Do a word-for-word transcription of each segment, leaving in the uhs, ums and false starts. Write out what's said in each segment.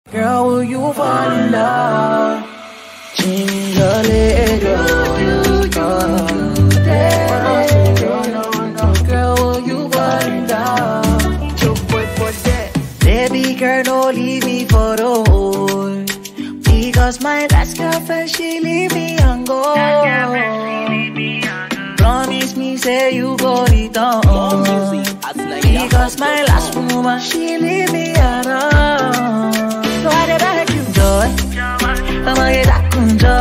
Girl, will you fall in love? Jingle it, girl, you come there. Girl, will you fall in love? Your boy for that. Baby girl, don't leave me for the whole. Because my last girlfriend, she leave me and go. Promise me, say you go return. Because my last woman, she leave me alone. So I did beg you, joy. I'ma get that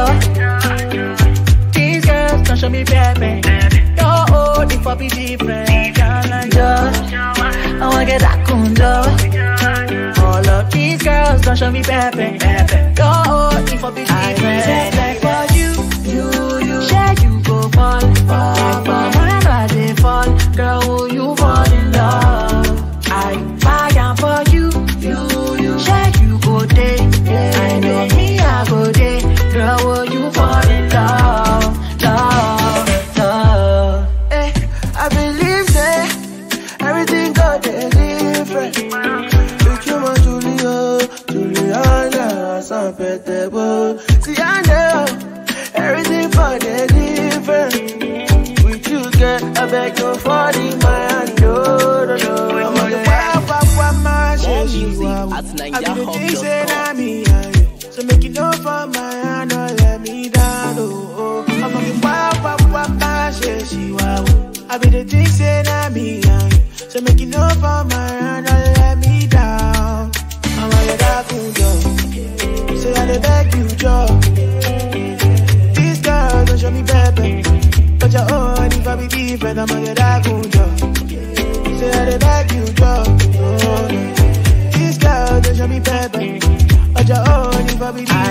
joy. These girls don't show me pepe. You're old, if I be different. Joy, I'ma get that joy. All of these girls don't show me pepe. You're old, if I be different. Like for you, you, you, share you go fall, fall, fall. Whenever they fall, girl, will you fall in love? I buy for you, you, you, share you go day. I know me, I go day. Girl, will you fall in love, love, love? Hey, I believe that everything got there different. Look you want Julia, Juliana, some better. See, I know everything for the different. With you, girl, I beg you for the man. No, no, no. I'm on the wild, wild, wild, my shit. I be the things that I mean. So make it know for my hand, don't let me down, oh, oh. I'm on the wild, wild, wild, my shit. I be the things that I mean. So make it know for my hand, don't let me down. I'm on your dark window. Say I beg you, Joe. These girls don't show me baby, but your own if I be different. I'm on your dark window. Say I beg you, Joe. These girls don't show me baby, but your own if I be different.